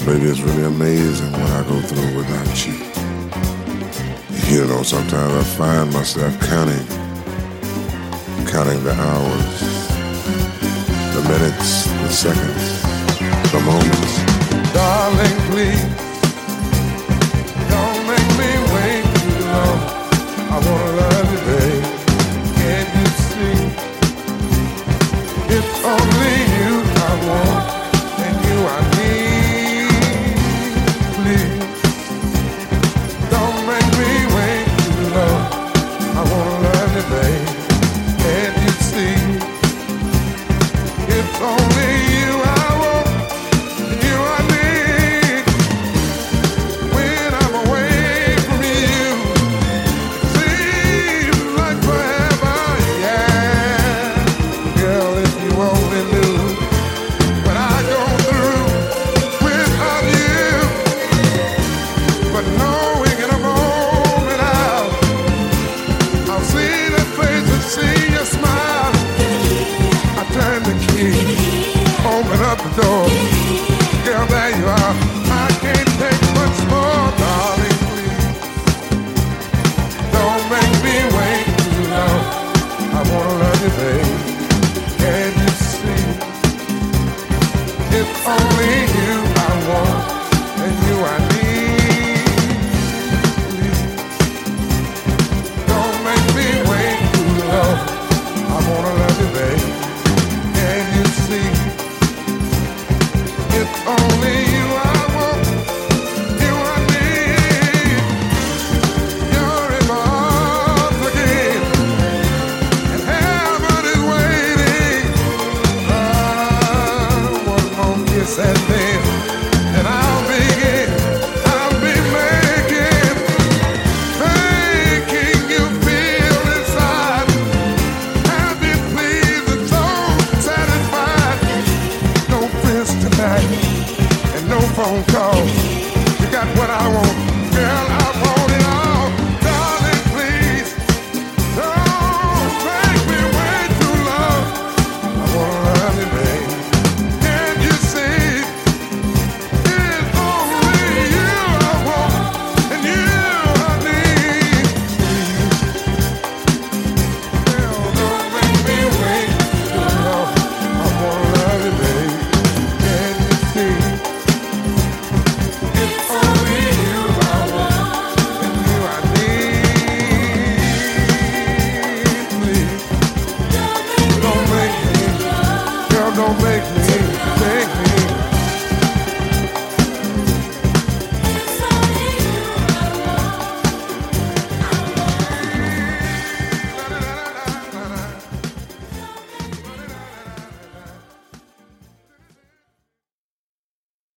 Baby, it's really amazing what I go through without you. You know, sometimes I find myself counting the hours, the minutes, the seconds, the moments. Darling, please, don't make me wait too long. I wanna love you, babe. Can't you see? It's only you I want, and you I need. Please, don't make me wait too long. I wanna love you, babe. Can't you see? It's only you I want, and you I need. When I'm away from you, it seems like forever, yeah. Girl, if you only knew what I go through without you. But knowing in a moment I'll see that face and see your smile. I turn the key, open up the door. Girl, there you are. I can't take much more, darling, please. Don't make me wait too long. I wanna love you, babe. Can't you see? It's only you I want, and you I need. Please, don't make me wait too long. I wanna love you, babe. Can you see? It's only you I want, you I need. You're in my arms again, and heaven is waiting. One more kiss and then I'll be making you feel inside. Happy, pleased, and so satisfied. No friends tonight, and no phone calls. You got what I want.